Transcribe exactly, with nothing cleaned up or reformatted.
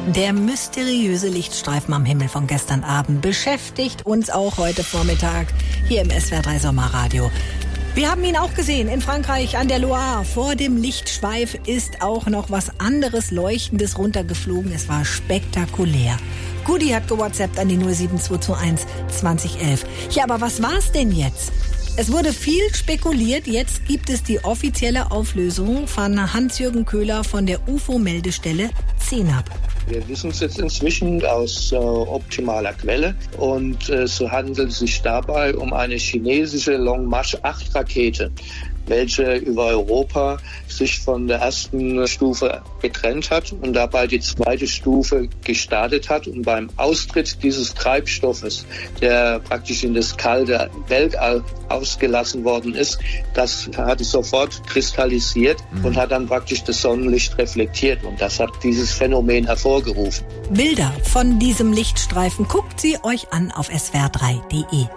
Der mysteriöse Lichtstreifen am Himmel von gestern Abend beschäftigt uns auch heute Vormittag hier im S W R drei Sommerradio. Wir haben ihn auch gesehen in Frankreich an der Loire. Vor dem Lichtschweif ist auch noch was anderes Leuchtendes runtergeflogen. Es war spektakulär. Gudi hat gewhatsappt an die null sieben zwei zwei eins zwanzig elf. Ja, aber was war's denn jetzt? Es wurde viel spekuliert. Jetzt gibt es die offizielle Auflösung von Hans-Jürgen Köhler von der U F O-Meldestelle C N A B. Wir wissen es jetzt inzwischen aus äh, optimaler Quelle und äh, so handelt es sich dabei um eine chinesische Long March acht Rakete, welche über Europa sich von der ersten Stufe getrennt hat und dabei die zweite Stufe gestartet hat. Und beim Austritt dieses Treibstoffes, der praktisch in das kalte Weltall ausgelassen worden ist, das hat es sofort kristallisiert mhm. und hat dann praktisch das Sonnenlicht reflektiert. Und das hat dieses Phänomen hervorgerufen. Bilder von diesem Lichtstreifen guckt sie euch an auf S W R drei punkt de.